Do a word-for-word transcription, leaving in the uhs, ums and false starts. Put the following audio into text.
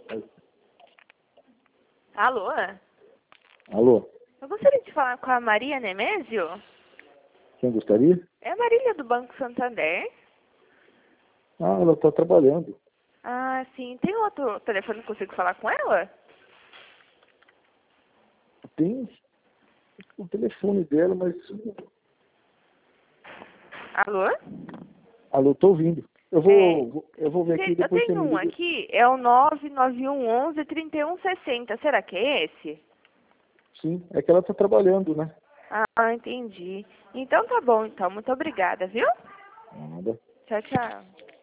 Alô? Alô? Eu gostaria de falar com a Maria Nemésio. Quem gostaria? É a Marília do Banco Santander. Ah, ela está trabalhando. Ah, sim. Tem outro telefone que eu consigo falar com ela? Tem o telefone dela, mas... Alô? Alô, estou ouvindo. Eu vou, eu vou ver aqui Eu depois você tenho me um liga. aqui, é o nove nove um onze, trinta e um sessenta. Será que é esse? Sim, é que ela está trabalhando, né? Ah, entendi. Então tá bom, então. Muito obrigada, viu? Nada. Tchau, tchau.